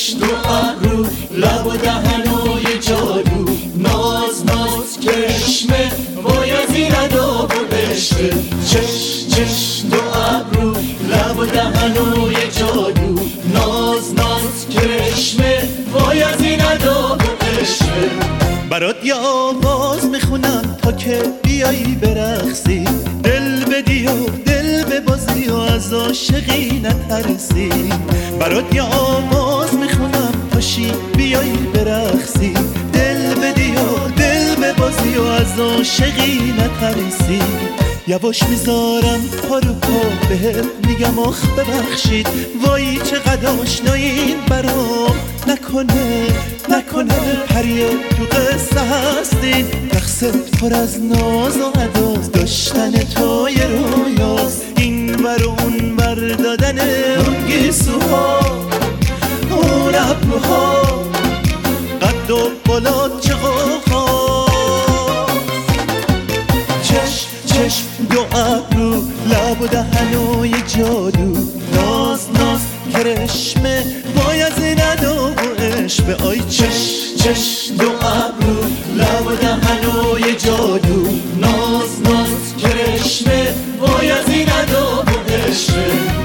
چشم دو ابرو لب و دهنوی جادو ناز ناز کرشمه وای از این اداب و عشقه چشم دو ابرو لب و دهنوی جادو ناز ناز کرشمه وای از این اداب و عشقه برات یه آواز میخونم تا که بیایی برقصی دل بدی و دل ببازی و از عاشقی نترسی برات یه آواز میخونم پاشی بیایی برقصی دل بدی و دل ببازی و از عاشقی نترسی یواش میذارم پا رو پا بهت میگم آخ ببخشید وای چقدر آشنایین برام نکنه پریه تو قصه هستین رقصت پر از ناز و عداز داشتن تو یه رویاست این ور و اون ور دادن اون گیسوها اون ابروها قد و بالات چه قوقا چشم دو ابرو لب و دهنوی جادو ناز ناز کرشمه وای از این اداب و عشق آی چشم دو ابرو لب و دهنوی جادو ناز ناز کرشمه وای از این اداب و عشق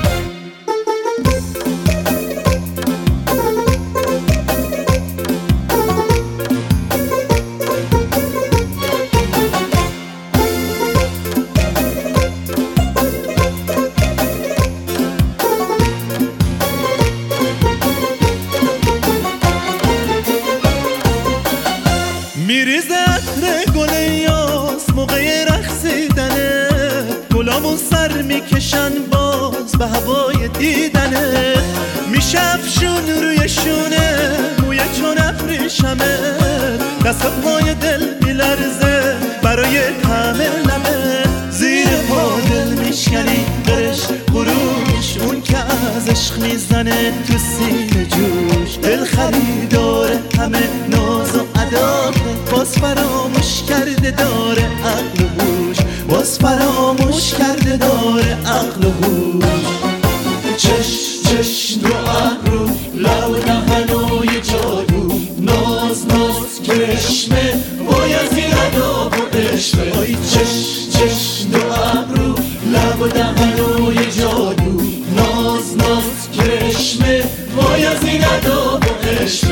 میریزه عطر گل یاس موقع رقصیدنه گلامون سر میکشن باز به هوای دیدنه میشه افشون روی شونه موی چون ابریشمه دست و پای دل میلرزه برای طعم لبه زیر پا دل میشکنی برش غروش اون که از عشق میزنه تو سینه جوش دل خریداره همه ناز و عداقه باز فراموش کرده داره عقل و هوش باز فراموش کرده داره عقل و هوش چشم دو ابرو لب و دهنوی جادو ناز ناز کرشمه وای از این اداب و عشق آی چشم دو ابرو لب و دهنوی جادو ناز ناز کرشمه وای از این اداب و عشق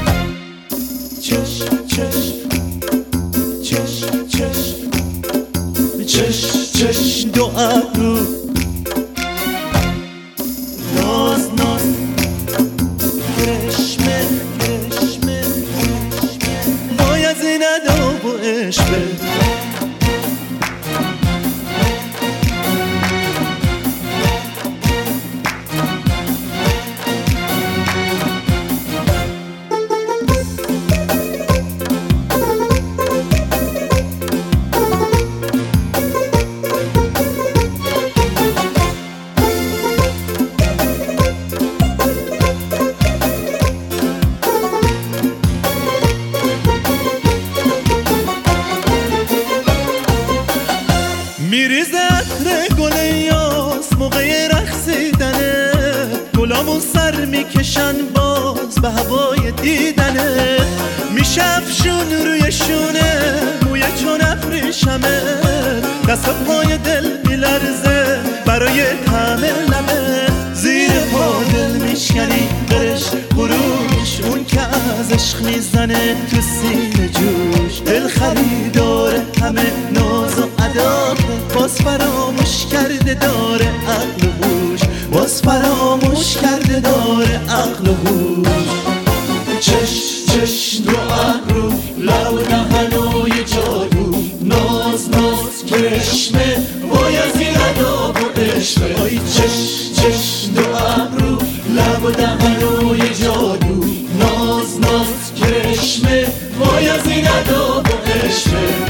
چشم دو ابرو ناز ناز کرشمه وای از این اداب و عشق میریزه عطر گل یاس موقع رقصیدنه گلامون سر میکشن باز به هوای دیدنه میشه افشون روی شونه موی چون ابریشمه دست و پای دل میلرزه برای طعم لبه زیر پا دل میشکنی برش غروش اون که از عشق میزنه تو سینه جوش دل خریداره همه ناز و عداقه باز فراموش کرده داره عقل و هوش باز فراموش کرده داره عقل و هوش چشم دو ابرو لب و دهنوی جادو ناز ناز کرشمه وای از این اداب و عشق آی چشم دو ابرو لب و دهنوی جادو ناز ناز کرشمه وای از این اداب و عشق